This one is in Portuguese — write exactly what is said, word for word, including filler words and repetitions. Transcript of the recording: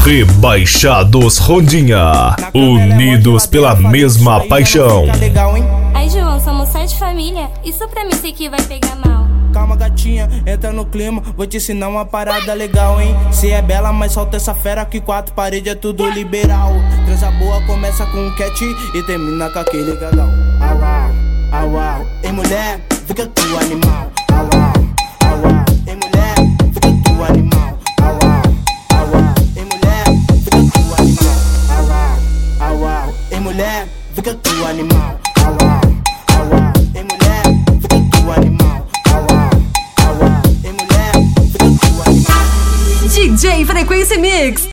Rebaixados Rondinha, unidos pela mesma paixão. Ai, João, somos sete família. Isso pra mim sei que vai pegar mal. Calma, gatinha, entra no clima. Vou te ensinar uma parada legal, hein? Cê é bela, mas solta essa fera que quatro paredes é tudo liberal. Transa boa começa com um cat e termina com aquele gadão. Au, au, au, au. Ei, mulher, fica tu animal. Au, au, au, au. Ei, mulher, fica tu animal. Au, au, au, au. Ei, mulher, fica tu animal. Au, au, au, au. Ei, mulher, fica tu animal. Au, au, au, au. Ei, mulher, fica tu animal. D J Frequência Mix.